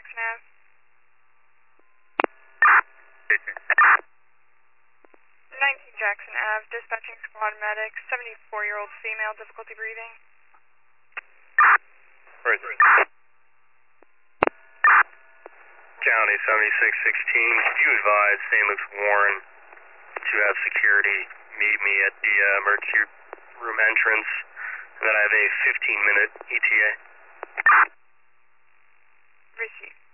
Jackson Ave. 19 Jackson Ave, dispatching squad medic, 74-year-old female, difficulty breathing. Where is it? County 7616, could you advise St. Luke's Warren to have security meet me at the emergency room entrance, and then I have a 15-minute ETA? Received.